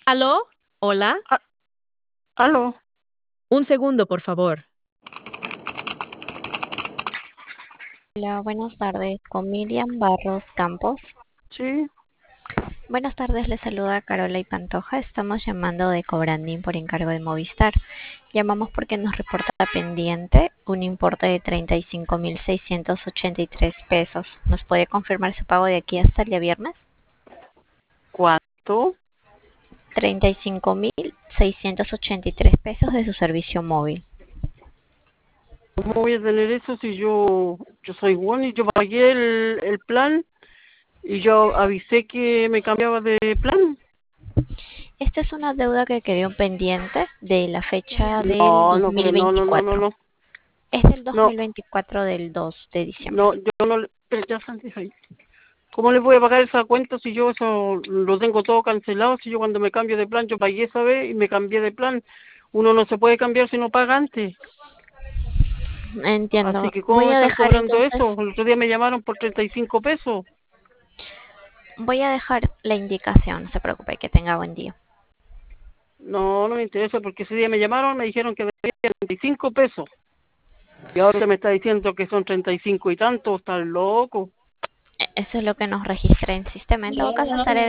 ¿Aló? Hola. Ah, aló, Un segundo, por favor. Hola, buenas tardes. Con Miriam Barros Campos. sí, Buenas tardes, les saluda Carola y Pantoja. Estamos llamando de Cobrandín por encargo de Movistar. Llamamos porque nos reporta pendiente un importe de 35.683 pesos. ¿Nos puede confirmar su pago de aquí hasta el día viernes? ¿cuánto? 35.683 pesos de su servicio móvil. ¿Cómo voy a tener eso si yo soy bueno y yo pagué el plan y yo avisé que me cambiaba de plan? Esta es una deuda que quedó pendiente de la fecha del No, no, no, no, no, no, 2024. no, Es del no, 2024 del 2 de diciembre. no, yo no, pero ya Santi, ahí. ¿Cómo le voy a pagar esa cuenta si yo eso lo tengo todo cancelado? Si yo cuando me cambio de plan, yo pagué esa vez y me cambié de plan. Uno no se puede cambiar si no paga antes. Así Entiendo. que ¿cómo Voy me a están dejar cobrando entonces, eso? El otro día me llamaron por 35 pesos. voy a dejar la indicación, no se preocupe, que tenga buen día. No, no me interesa porque ese día me llamaron, me dijeron que debía 35 pesos. Y ahora usted me está diciendo que son 35 y tanto, están loco. Eso es lo que nos registra en sistema. En todo caso, estaré